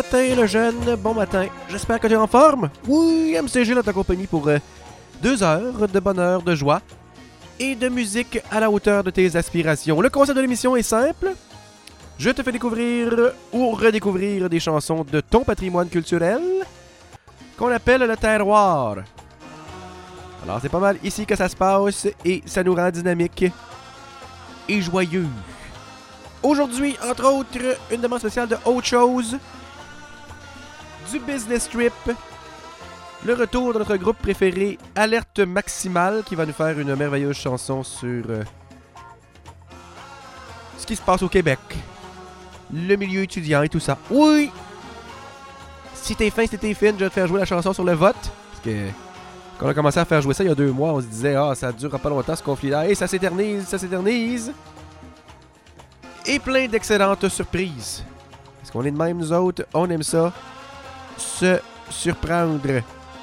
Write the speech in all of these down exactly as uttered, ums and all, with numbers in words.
matin, le jeune. Bon matin. J'espère que tu es en forme. Oui, M C G dans ta compagnie pour euh, deux heures de bonheur, de joie et de musique à la hauteur de tes aspirations. Le concept de l'émission est simple. Je te fais découvrir ou redécouvrir des chansons de ton patrimoine culturel qu'on appelle le terroir. Alors, c'est pas mal ici que ça se passe et ça nous rend dynamique et joyeux. Aujourd'hui, entre autres, une demande spéciale de Autre Chose, du Business Trip, le retour de notre groupe préféré, Alerte Maximale, qui va nous faire une merveilleuse chanson sur euh, ce qui se passe au Québec, le milieu étudiant et tout ça. Oui! Si t'es fin, si t'es fine, je vais te faire jouer la chanson sur le vote. Parce que quand on a commencé à faire jouer ça il y a deux mois, on se disait « Ah, ça durera pas longtemps ce conflit-là. Et ça s'éternise, ça s'éternise. » Et plein d'excellentes surprises. Parce qu'on est de même, nous autres, on aime ça. Se surprendre.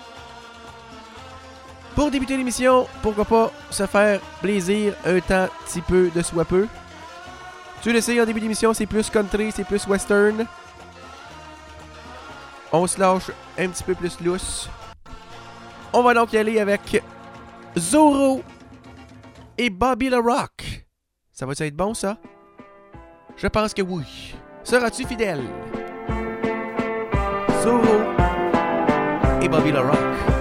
Pour débuter l'émission, pourquoi pas se faire plaisir un temps petit peu de soit peu. Tu le sais, en début d'émission, c'est plus country, c'est plus western. On se lâche un petit peu plus lousse. On va donc y aller avec Zorro et Bobby LaRock. Ça va-tu être bon, ça? Je pense que oui. Seras-tu fidèle? Zorro et Bobby LaRock.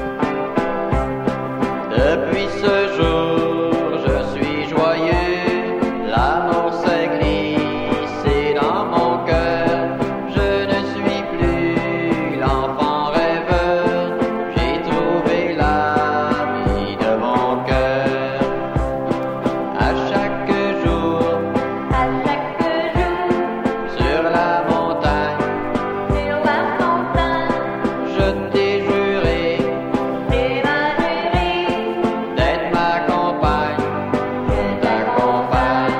Depuis ce jour, je suis joyeux. L'amour s'est glissé dans mon cœur. Je ne suis plus l'enfant rêveur. J'ai trouvé l'ami de mon cœur. À chaque jour, À chaque jour, sur la montagne, sur la montagne, je t'ai juré j'ai ma jurée, d'être ma compagne, je ta compagne.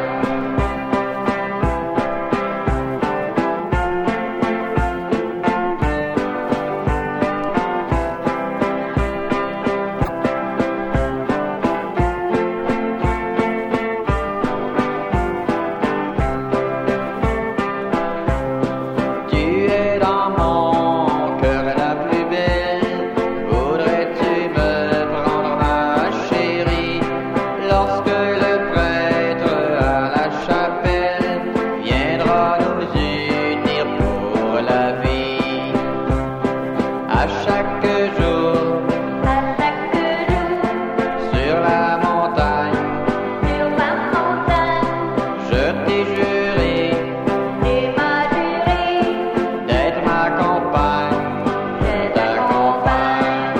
Tu es dans mon cœur la plus belle. Voudrais-tu me prendre, ma chérie, lorsque le prêtre à la chapelle viendra nous unir pour la vie? À chaque jour, à chaque jour, sur la montagne, sur la montagne, je t'ai juré j'ai ma jurée, d'être ma compagne, je ta compagne.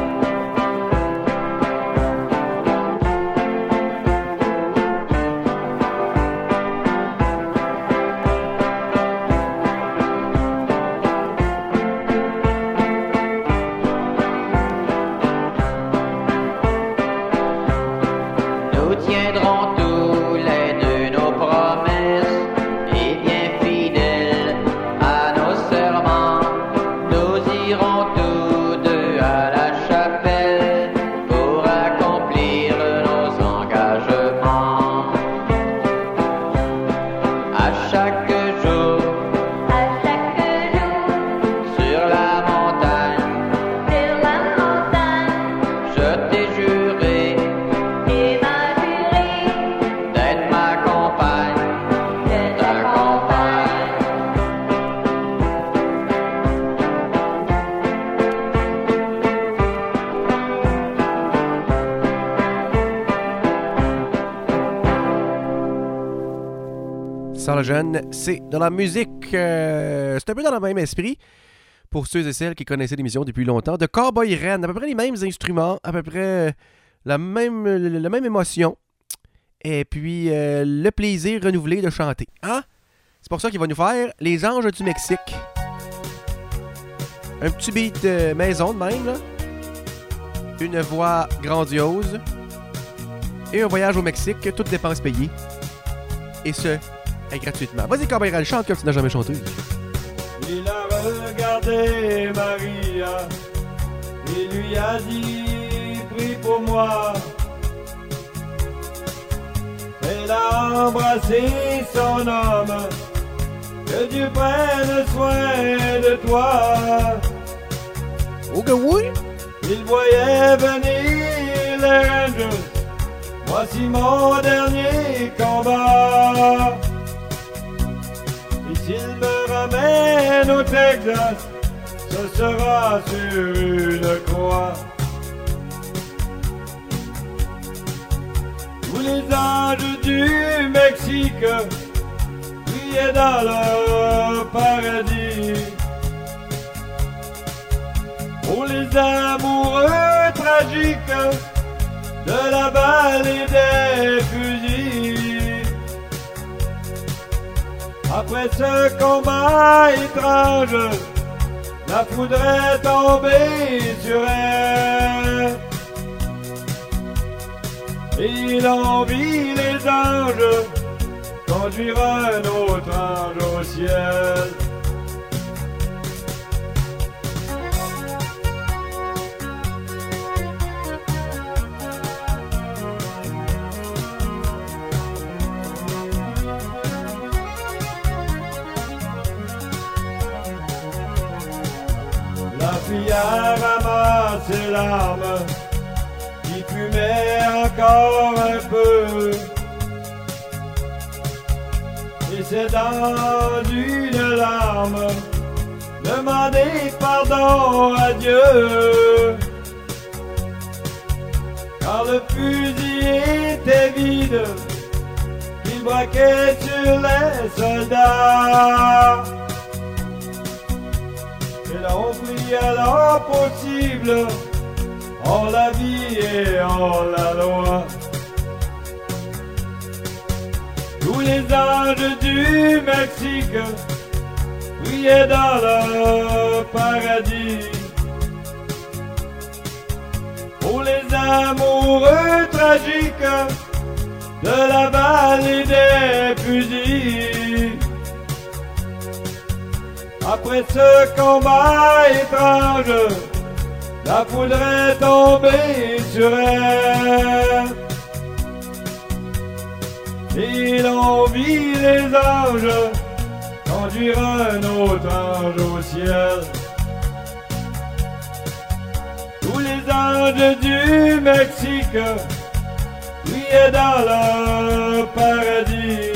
Nous tiendrons tous les deux nos promesses et bien fidèles à nos serments. Nous irons tous deux à la chapelle pour accomplir nos engagements. À chaque jour, à chaque jour, sur la montagne, sur la montagne, je t'ai juré j'ai ma jurée, d'être ma compagne, je ta compagne. Sans le jeune, c'est de la musique. euh, c'est un peu dans le même esprit. Pour ceux et celles qui connaissaient l'émission depuis longtemps, de Cowboy Ren, à peu près les mêmes instruments, à peu près euh, la même, euh, la même émotion, et puis euh, le plaisir renouvelé de chanter. Hein? C'est pour ça qu'il va nous faire Les Anges du Mexique. Un petit beat euh, maison de même, là. Une voix grandiose. Et un voyage au Mexique, toutes dépenses payées. Et ce, et gratuitement. Vas-y, Cowboy Ren, chante comme tu n'as jamais chanté. Il a regardé Maria et lui a dit prie pour moi. Elle a embrassé son homme Que Dieu prenne soin de toi. Oh que oui! Il voyait venir les Rangers. Voici mon dernier combat. Et s'il me ramène au Texas, ce sera sur une croix. Tous les anges du Mexique priaient dans leur paradis. Pour les amoureux tragiques de la vallée des fusils. Après ce combat étrange, la foudre est tombée sur elle. Et l'on vit les anges conduire un autre ange au ciel. La fille a ramassé ses larmes, qui fumait encore un peu. Et c'est dans une larme demander pardon à Dieu. Car le fusil était vide, il braquait sur les soldats. Et l'on prie alors possible, hors la vie et hors la loi. Tous les anges du Mexique priaient dans leur paradis. Pour les amoureux tragiques de la vallée des fusils. Après ce combat étrange, la foudre est tombée sur elle. Et l'on vit les anges conduire un autre ange au ciel. Tous les anges du Mexique priaient dans leur paradis.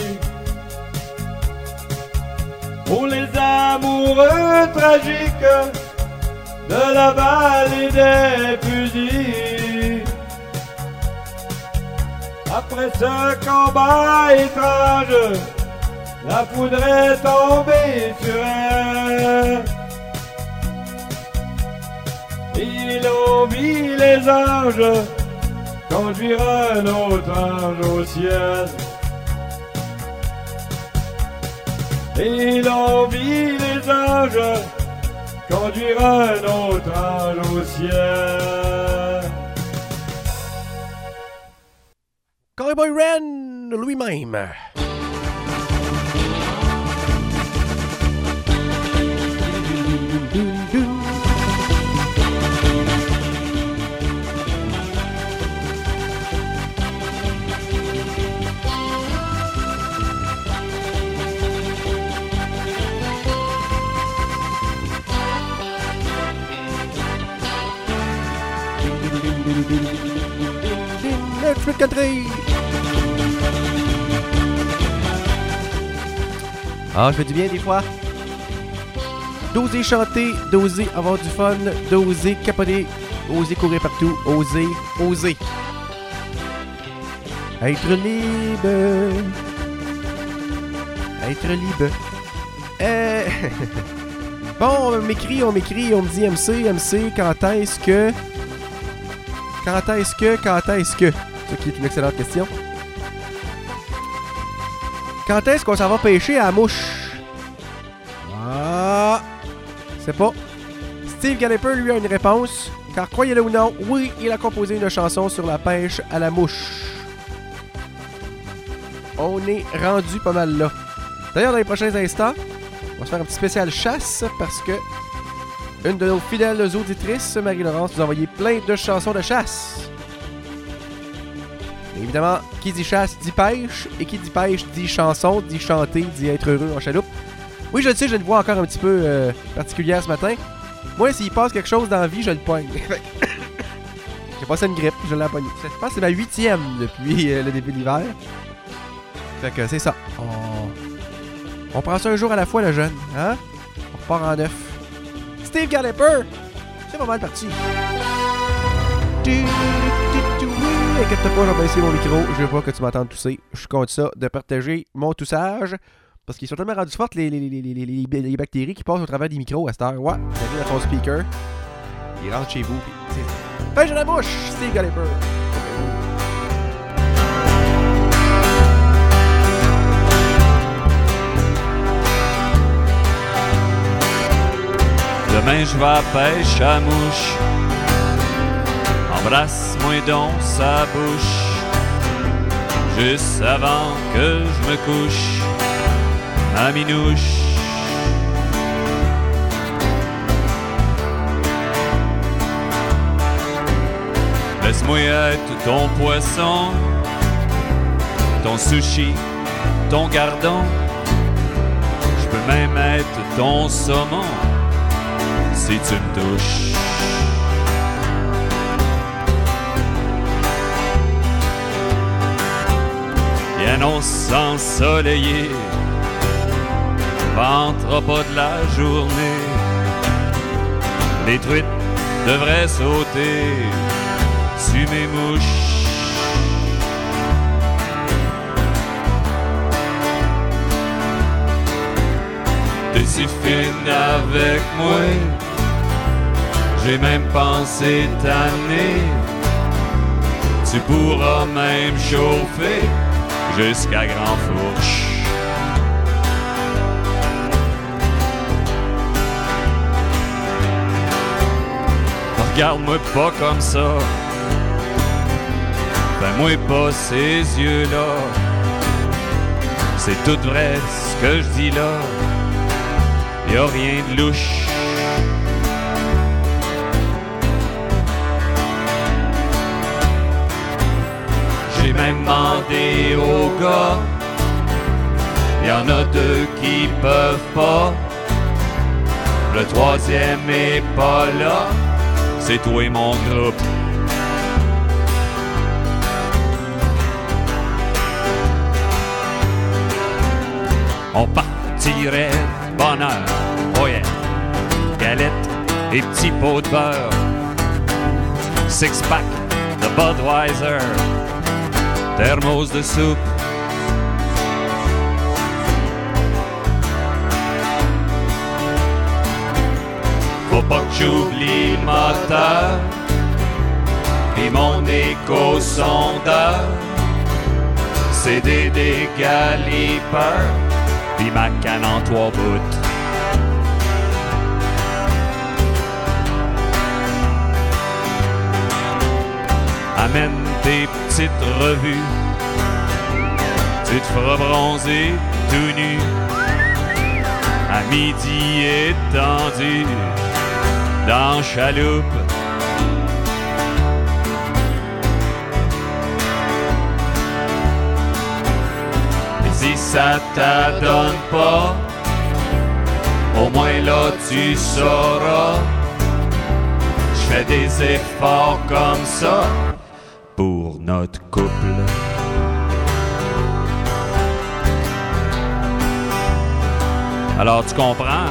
Pour les amoureux tragiques de la vallée des fusils. Après ce combat étrange, la foudre est tombée sur elle. Et l'on vit les anges conduire un autre ange au ciel. Et l'on vit les anges conduire un autre ange au ciel. Cowboy Ren lui-même. Let's Rock Country. Ah, je fais du bien des fois. D'oser chanter, d'oser avoir du fun, d'oser capoter, oser courir partout, oser, oser. Être libre. Être libre. Euh... Bon, on m'écrit, on m'écrit, on me dit M C, M C, quand est-ce que... Quand est-ce que, quand est-ce que... Ça qui est une excellente question. Quand est-ce qu'on s'en va pêcher à la mouche? Ah... C'est pas. Steve Galliper lui a une réponse. Car croyez-le ou non, oui, il a composé une chanson sur la pêche à la mouche. On est rendu pas mal là. D'ailleurs, dans les prochains instants, on va se faire un petit spécial chasse parce que une de nos fidèles auditrices, Marie-Laurence, nous a envoyé plein de chansons de chasse. Et évidemment, qui dit chasse dit pêche, et qui dit pêche dit chanson, dit chanter, dit être heureux en chaloupe. Oui, je le sais, j'ai une voix encore un petit peu euh, particulière ce matin. Moi, s'il passe quelque chose dans la vie, je le pogne. J'ai passé une grippe, je l'ai pogné. Je pense que c'est ma huitième depuis euh, le début de l'hiver. Fait que c'est ça. On... On prend ça un jour à la fois, le jeune. Hein? On repart en neuf. Steve Galliper! C'est pas mal parti. Inquiète-toi pas, j'ai baissé mon micro. Je vois que tu m'entends tousser. Je suis contre ça de partager mon toussage. Parce qu'ils sont tellement rendus fortes, les, les, les, les, les, les bactéries qui passent au travers des micros à cette heure. Ouais, ça vient dans ton speaker. Ils rentrent chez vous. Pis ben, j'ai la bouche, Steve Galliper. Demain je vais à pêche à mouche. Embrasse-moi donc sa bouche. Juste avant que je me couche, ma minouche. Laisse-moi être ton poisson, ton sushi, ton gardon. Je peux même être ton saumon si tu me touches. Il annonce ensoleillé, ventera pas de la journée. Les truites devraient sauter sur mes mouches. T'es si fine avec moi, j'ai même pensé t'amener. Tu pourras même chauffer jusqu'à Grand Fourche. Regarde-moi pas comme ça, fais-moi pas ces yeux-là. C'est tout vrai ce que je dis là, y'a rien de louche. J'ai même demandé aux gars, y'en a deux qui peuvent pas. Le troisième est pas là, c'est toi et mon groupe. On partirait de bonne heure, oh yeah. Galette et petits pots de beurre, six-pack de Budweiser, thermos de soupe. Faut pas que j'oublie le moteur et mon éco-sondeur, C D des Galliper pis ma canne en trois bouts. Amène tes petites revues, tu te feras bronzer tout nu à midi étendu dans chaloupe. Et si ça t'adonne pas, au moins là tu sauras, je fais des efforts comme ça pour notre couple. Alors tu comprends?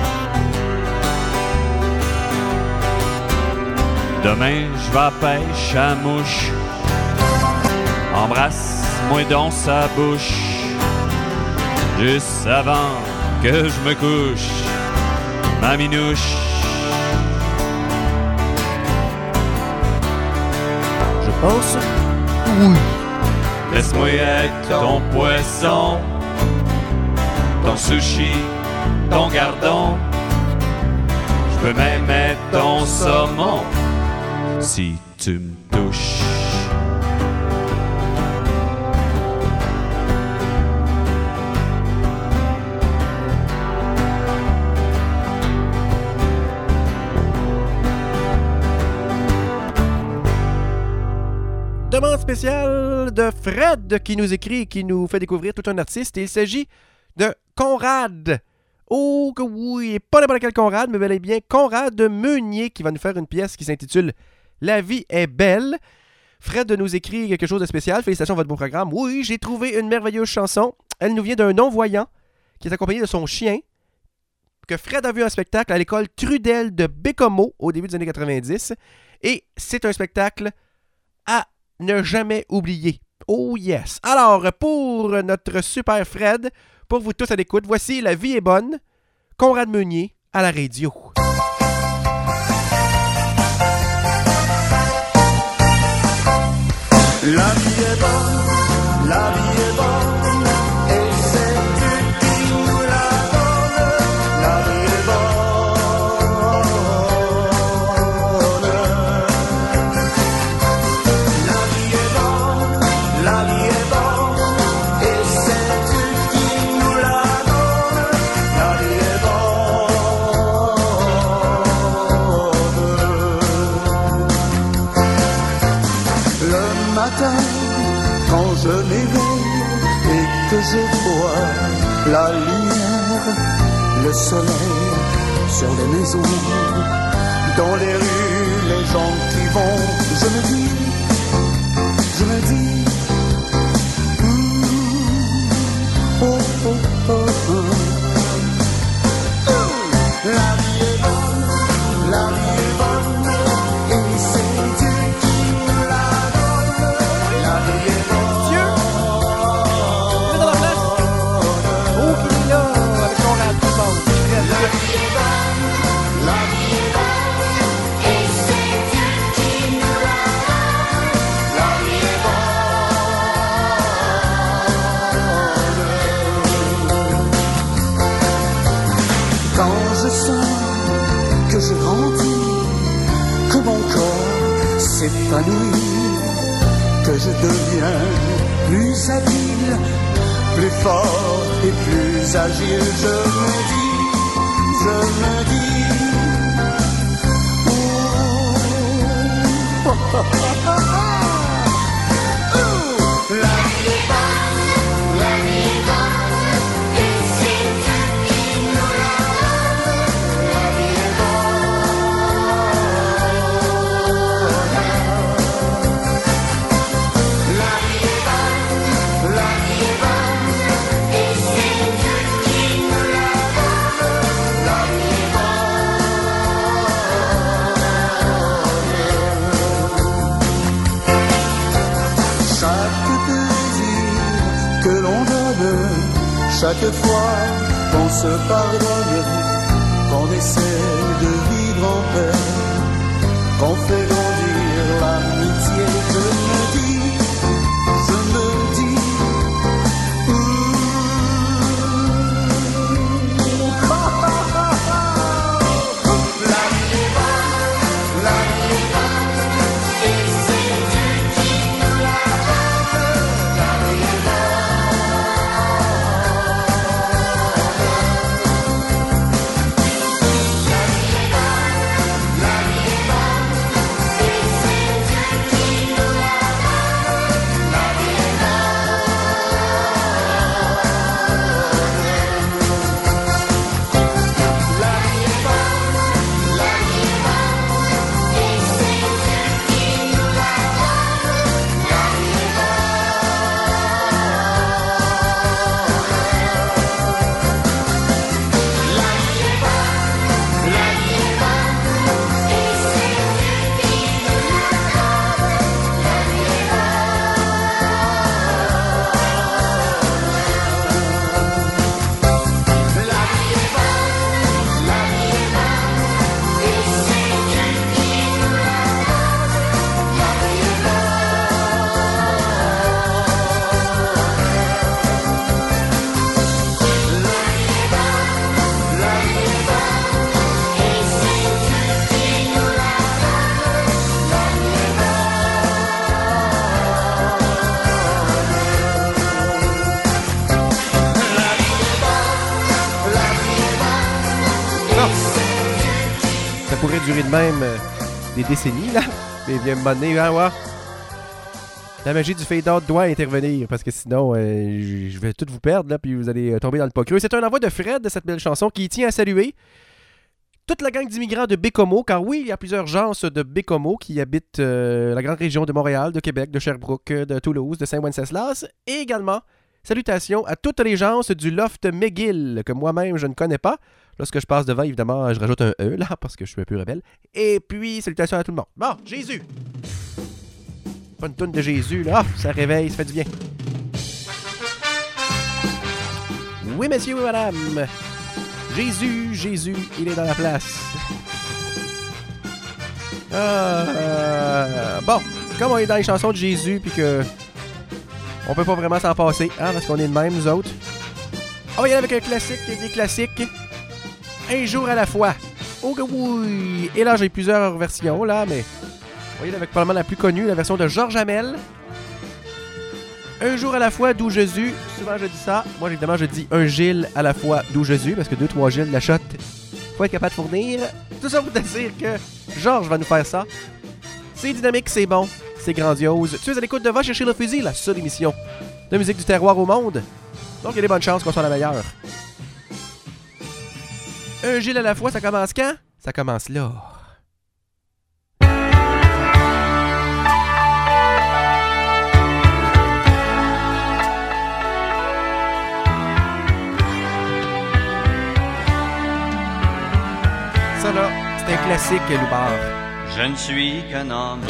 Demain je vais à pêche à mouche. Embrasse-moi dans sa bouche juste avant que je me couche, ma minouche. Je pense oui. Laisse-moi être ton poisson, ton sushi, ton gardon. Je peux même être ton saumon si tu me touches. Demande spéciale de Fred qui nous écrit et qui nous fait découvrir tout un artiste. Et il s'agit de Conrad Oh que oui, et pas n'importe quel Conrad, mais bel et bien Conrad Meunier qui va nous faire une pièce qui s'intitule « La vie est belle ». Fred nous écrit quelque chose de spécial. Félicitations à votre beau programme. Oui, j'ai trouvé une merveilleuse chanson. Elle nous vient d'un non-voyant qui est accompagné de son chien que Fred a vu en spectacle à l'école Trudel de Bécomo au début des années quatre-vingt-dix. Et c'est un spectacle à ne jamais oublier. Oh yes! Alors, pour notre super Fred, pour vous tous à l'écoute, voici La vie est bonne, Conrad Meunier à la radio. La vie est bonne, la vie est bonne, et c'est Dieu qui nous la donne. La vie est bonne, la vie est bonne, la vie est bonne, et c'est Dieu qui nous la donne. La vie est bonne. Le matin, quand je m'éveille et que je vois la lumière, le soleil sur les maisons, dans les rues, les gens qui vont, je me dis, je me dis, mm, oh, oh, oh, oh. La vie est bonne, la vie est bonne, et c'est Dieu qui nous la donne. La vie est bonne. Dieu! Il est dans la place! Oh, qu'il est là! Avec Conrad, tout le monde. Fred, La vie est bonne, la vie est bonne, et c'est Dieu qui nous la donne. La vie est bonne. Quand je sens que je grandis, que mon corps s'épanouit, que je deviens plus habile, plus fort et plus agile, je me dis, je me dis, oh, oh, oh, oh, oh, oh. La vie est bonne, la vie est bonne, et c'est Dieu qui nous la donne. La vie est bonne, la vie est bonne, la vie est bonne, et c'est Dieu qui nous la donne. La vie est bonne. Chaque plaisir que l'on donne, chaque fois qu'on se pardonne, qu'on essaie de vivre en paix, qu'on fait grandir l'amitié, je me dis, je me dis, la vie est bonne, la vie est bonne, et c'est Dieu qui nous la donne. La vie est pourrait durer de même euh, des décennies, là. Mais bien, un moment donné, hein, ouais. La magie du fade-out doit intervenir parce que sinon, euh, je vais tout vous perdre là, puis vous allez tomber dans le pas creux. C'est un envoi de Fred de cette belle chanson qui tient à saluer toute la gang d'immigrants de Bécomo, car oui, il y a plusieurs gens de Bécomo qui habitent euh, la grande région de Montréal, de Québec, de Sherbrooke, de Toulouse, de Saint-Wenceslas, et également salutations à toutes les gens du Loft McGill que moi-même je ne connais pas. Lorsque je passe devant, évidemment, je rajoute un E là parce que je suis un peu rebelle. Et puis, salutations à tout le monde. Bon, Jésus! Pas une toune de Jésus, là. Ah, ça réveille, ça fait du bien. Oui, messieurs, oui, madame. Jésus, Jésus, il est dans la place. Euh, bon, comme on est dans les chansons de Jésus, puis que on peut pas vraiment s'en passer, hein, parce qu'on est de même, nous autres. On va y aller avec un classique, des classiques. Un jour à la fois. Oh que oui! Et là, j'ai plusieurs versions, là, mais on va y aller avec probablement la plus connue, la version de Georges Hamel. Un jour à la fois, d'où Jésus. Souvent, je dis ça. Moi, évidemment, je dis un Gilles à la fois, d'où Jésus, parce que deux, trois Gilles, la shot, faut être capable de fournir. Tout ça pour te dire que Georges va nous faire ça. C'est dynamique, c'est bon, c'est grandiose. Tu es à l'écoute de Va chercher le fusil, la seule émission de musique du terroir au monde. Donc, il y a des bonnes chances qu'on soit la meilleure. Un Gilles à la fois, ça commence quand? Ça commence là. Ça là, c'est un classique, Loubard. Je ne suis qu'un homme,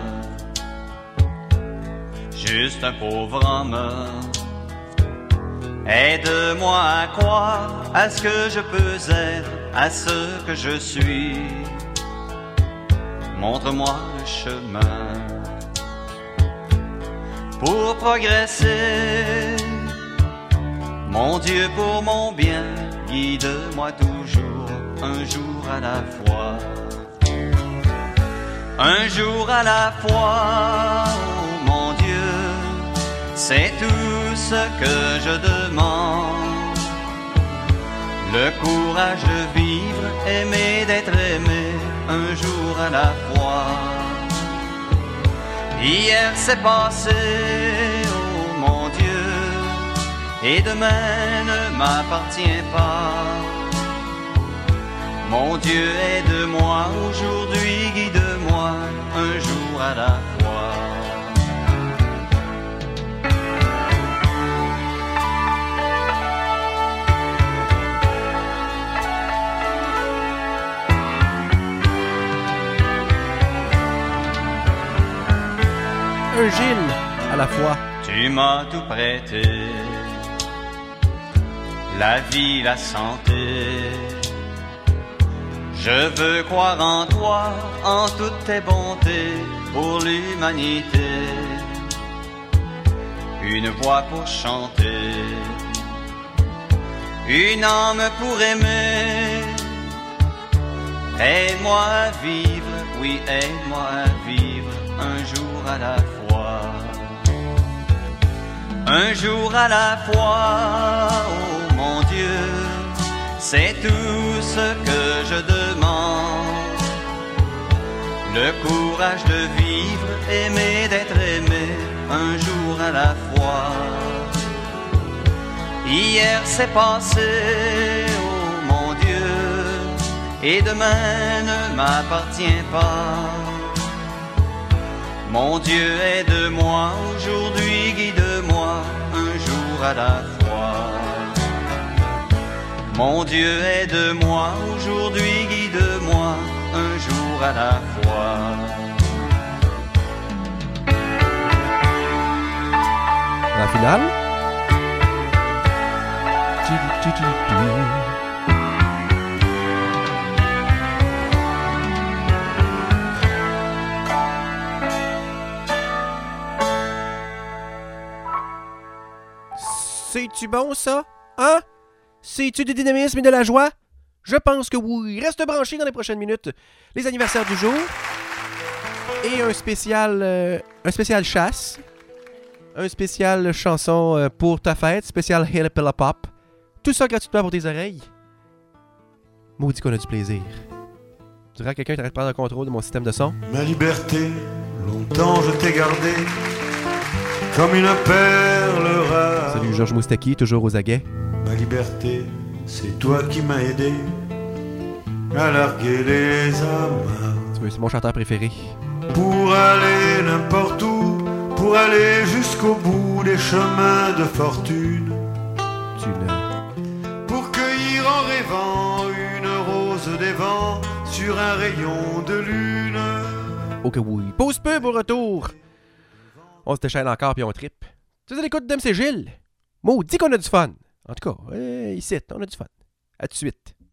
juste un pauvre homme. Aide-moi à croire à ce que je peux être, à ce que je suis. Montre-moi le chemin pour progresser. Mon Dieu, pour mon bien, guide-moi toujours, un jour à la fois. Un jour à la fois, oh mon Dieu, c'est tout ce que je demande. Le courage de vivre, aimer, d'être aimé, un jour à la fois. Hier c'est passé, oh mon Dieu, et demain ne m'appartient pas. Mon Dieu, aide-moi aujourd'hui, guide-moi, un jour à la fois. Un Gilles à la fois. Tu m'as tout prêté, la vie, la santé. Je veux croire en toi, en toutes tes bontés pour l'humanité. Une voix pour chanter, une âme pour aimer. Aide-moi à vivre, oui, aide-moi à vivre, un jour à la fois. Un jour à la fois, oh mon Dieu, c'est tout ce que je demande. Le courage de vivre, aimer, d'être aimé, un jour à la fois. Hier c'est passé, oh mon Dieu, et demain ne m'appartient pas. Mon Dieu, aide-moi aujourd'hui, guide-moi, un jour à la fois. Mon Dieu, aide-moi aujourd'hui, guide-moi, un jour à la fois. La finale. C'est-tu bon, ça? Hein? C'est-tu du dynamisme et de la joie? Je pense que oui. Reste branché dans les prochaines minutes. Les anniversaires du jour. Et un spécial... Euh, un spécial chasse. Un spécial chanson euh, pour ta fête. Spécial Hillapilla Pop. Tout ça gratuitement pour tes oreilles. Maudit qu'on a du plaisir. Tu dirais à quelqu'un qui t'arrête de prendre le contrôle de mon système de son? Ma liberté, longtemps je t'ai gardé comme une perle rare. Salut Georges Moustaki, toujours aux aguets. Ma liberté, c'est toi qui m'as aidé à larguer les amarres. Tu veux, c'est mon chanteur préféré. Pour aller n'importe où, pour aller jusqu'au bout des chemins de fortune. Tu ne... Pour cueillir en rêvant une rose des vents sur un rayon de lune. Ok, oui. Pause pub au retour. On se déchaîne encore puis on trippe. Tu es à l'écoute d'M C Gilles. Maudit qu'on a du fun. En tout cas, euh, ici, on a du fun. À tout de suite.